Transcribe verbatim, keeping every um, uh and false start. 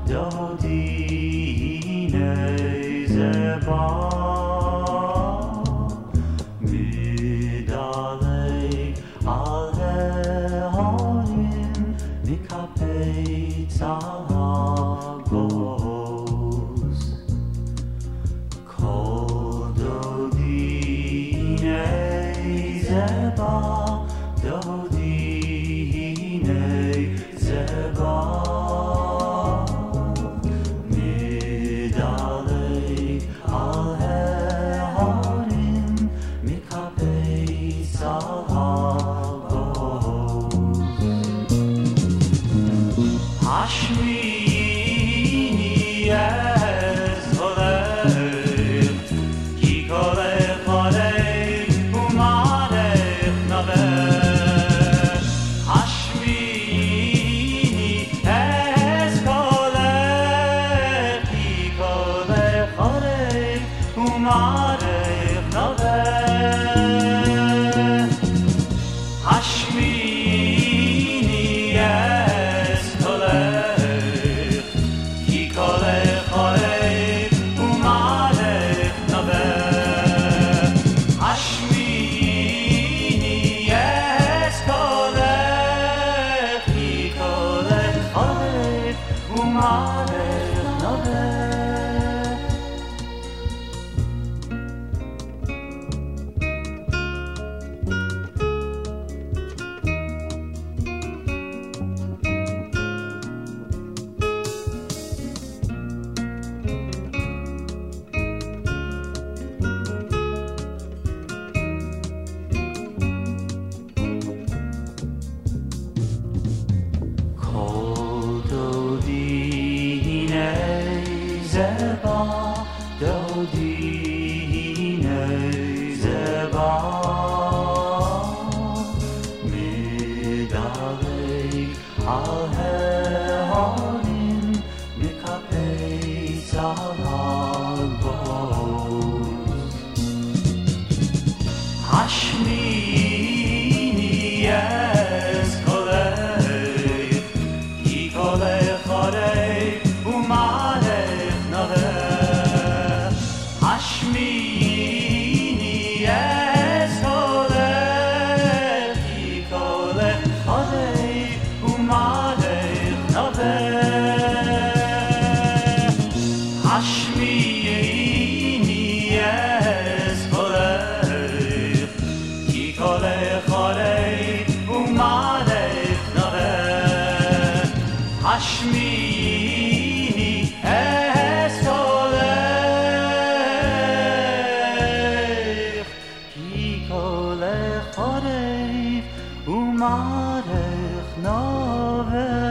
دادین ای زبا میدالی آله هارین میکپی تاگوز کدودین ای زبا دادین ای زبا Hashmini ez volech ki kolech olech umalech navech Hashmini ez kolech ki kolech olech umalech navech Hashmini ez زبا دادین ای زبا میدالی آله هارین میکپی تاگوز هاشمینی از کلک کی کلک خارک اومالک نوه هاشمینی از کلک کی کلک خارک اومالک نوه هاشمینی از کلک کی کلک خارک اومالک نوه هاشمینی از کلک کی کلک خارک اومالک نوه